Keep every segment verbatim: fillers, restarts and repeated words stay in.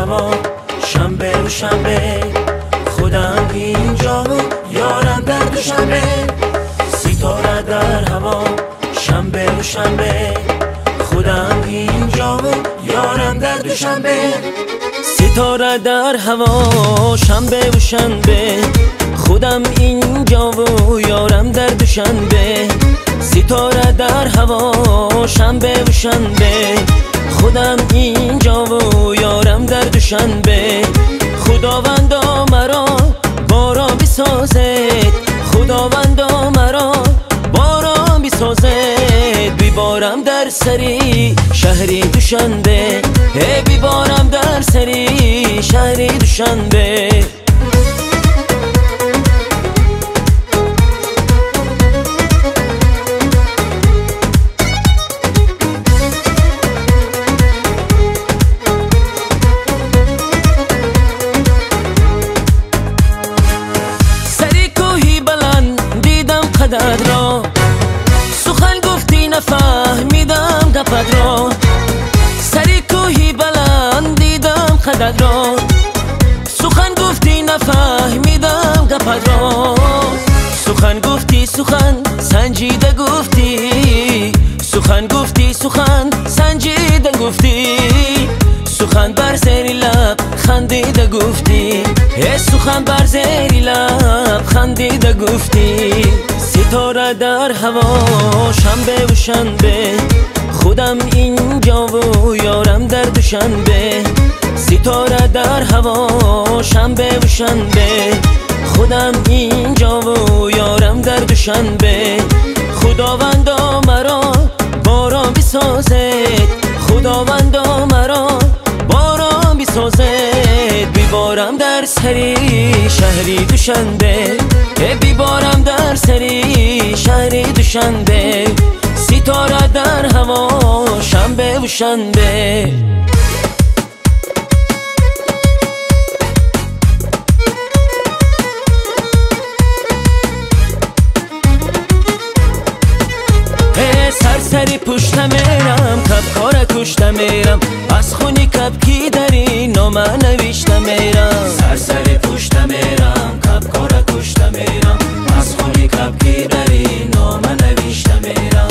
هوا شنبه و شنبه، خودم اینجا و یارم در دوشنبه. ستاره در هوا شنبه و شنبه، خودم اینجا و یارم در دوشنبه. ستاره در هوا شنبه و شنبه، خودم اینجا و یارم در دوشنبه. ستاره در هوا شنبه و شنبه، خودم اینجا و یارم در دوشنبه. خداوندا مرا باران بسازد، خداوندا مرا باران بسازد. بیبارم در سری شهری دوشنبه، ای بیبارم در سری شهری دوشنبه. را سخن گفتی نفهمیدم گپت را، سری کوهی بلند دیدم خدت را. سخن گفتی نفهمیدم گپت را، سخن گفتی سخن سنجیده گفتی، سخن گفتی سخن سنجیده گفتی. سخن بر زیر لب خندیده گفتی، ای سخن بر زیر لب خندیده گفتی. ستاره در هوا شنبه و شنبه، خودم اینجا و یارم در دوشنبه. ستاره در هوا شنبه و شنبه، خودم اینجا و یارم در دوشنبه. خداوندا مرا باران بسازد، خداوندا مرا باران بسازد. بیبارم در سری شهری دوشنبه، بیبارم در سری شهری دوشنبه. ستاره در هوا شنبه و شنبه. سرسری پشت میرم کب کار کشت میرم، از خونی کب کی داری نامه نوشته میرم. سرسری پشت میرم کب کار کشت میرم، از خونی کب کی داری نامه نوشته میرم.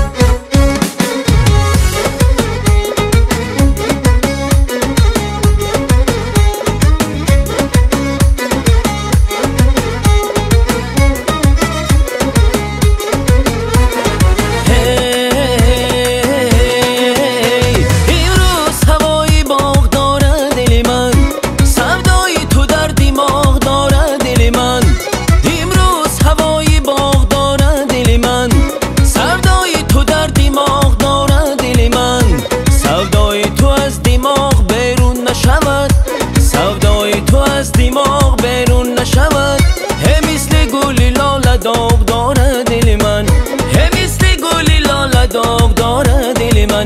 سودای تو از دماغ بیرون نشود، هی مثل گلی لاله داغ داره دل من، هی مثل گلی لاله داغ داره دل من.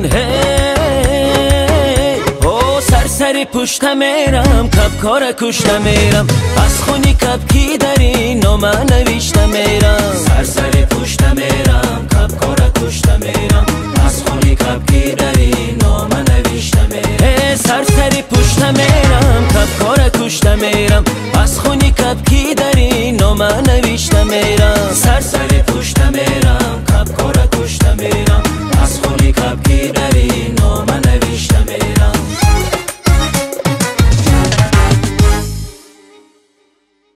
هی او سرسری پشت میرم کب کار کشته میرم، از خونی کب کی داری نامه نوشته میرم. سرسری پشت میرم کب کار کشته میرم، از خونی کب کی داری نامه نوشته میرم. سرسری پشت میرم کب کار کشته میرم، از خونی کب کی داری نامه نوشته میرم. سرسری پشت میرم کب کار کشته میرم،